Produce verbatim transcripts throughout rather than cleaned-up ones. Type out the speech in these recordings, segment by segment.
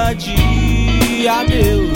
onda de adeus.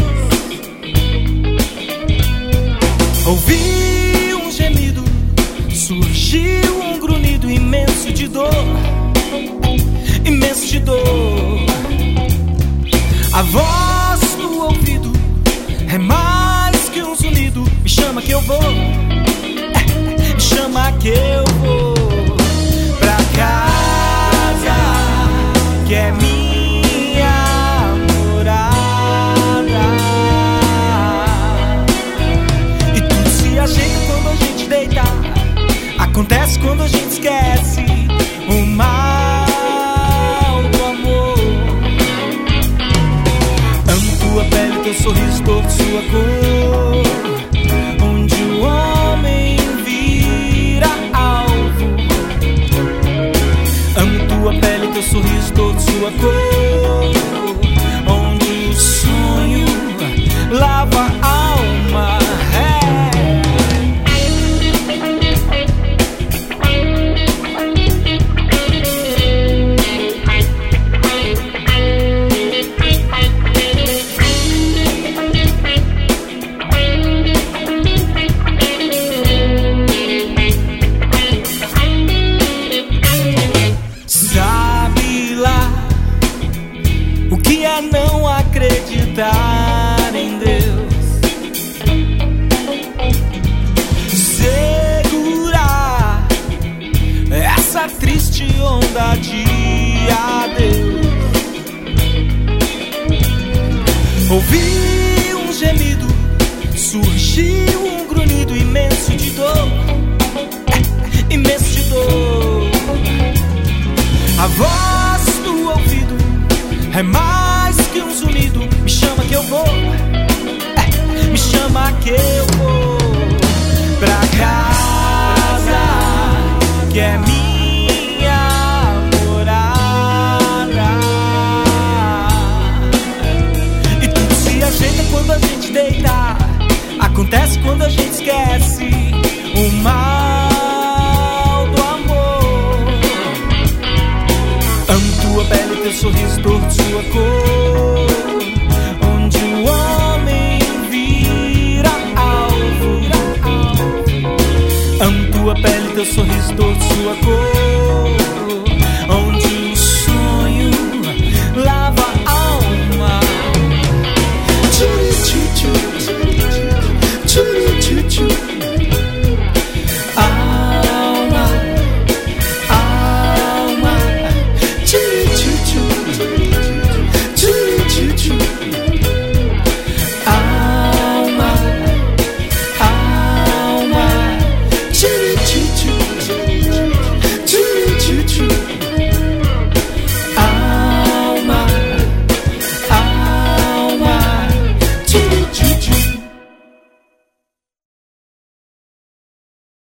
Ouvi um gemido, surgiu um grunhido imenso de dor, imenso de dor. A voz no ouvido é mais que um zunido. Me chama que eu vou, é, me chama que eu vou pra casa, que é minha morada. E tudo se ajeita quando a gente deita, acontece quando a gente esquece o mal do amor. Amo tua pele, teu sorriso, todo sua cor, onde o homem vira alvo. Amo tua pele, teu sorriso, todo sua cor, onde o sonho lava a alma. Não acreditar em Deus, segurar essa triste onda de adeus. Ouvi um gemido, surgiu um grunhido imenso de dor, é, imenso de dor. A voz no ouvido é mais que um zunido. Me chama que eu vou, é, me chama que eu vou pra casa, que é minha morada. E tudo se ajeita quando a gente deita, acontece quando a gente esquece o mal do amor. Amo tua pele, teu sorriso, todo sua cor, onde o homem vira alvo. Amo tua pele, teu sorriso, todo sua cor,